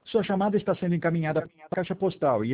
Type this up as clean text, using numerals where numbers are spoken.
Sua chamada está sendo encaminhada para a caixa postal e